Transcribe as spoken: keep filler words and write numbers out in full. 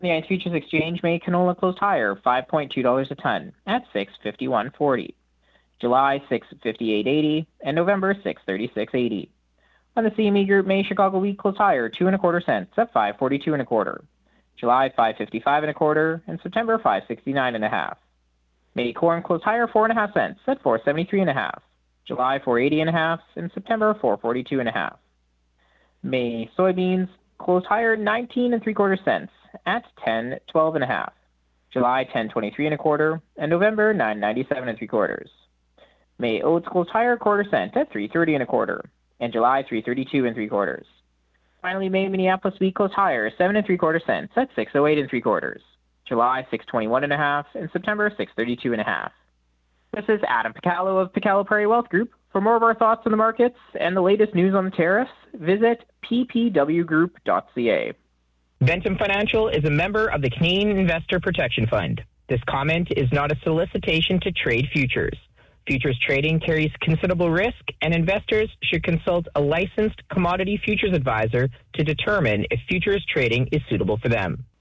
The I C E Futures Exchange, May canola closed higher, five point two dollars a ton at six fifty-one forty. July six fifty-eight eighty, and November six thirty-six eighty. On the C M E Group, May Chicago wheat closed higher, two and a quarter cents at five forty-two and a quarter. July five fifty-five and a quarter, and September five sixty-nine and a half. May corn closed higher, four and a half cents at four seventy-three and a half. July four eighty and a half, and September four forty-two and a half. May soybeans closed higher, nineteen and three quarter cents at ten twelve and a half. July ten twenty-three and a quarter, and November nine ninety-seven and three quarters. May oats closed higher, quarter cent at three thirty and a quarter, and July three thirty-two and three quarters. Finally, May Minneapolis wheat closed higher, seven and three quarter cents at six oh eight and three quarters. July six twenty-one and a half, and September six thirty-two and a half. This is Adam Picallo of Picallo Prairie Wealth Group. For more of our thoughts on the markets and the latest news on the tariffs, visit p p w group dot c a. Ventum Financial is a member of the Canadian Investor Protection Fund. This comment is not a solicitation to trade futures. Futures trading carries considerable risk, and investors should consult a licensed commodity futures advisor to determine if futures trading is suitable for them.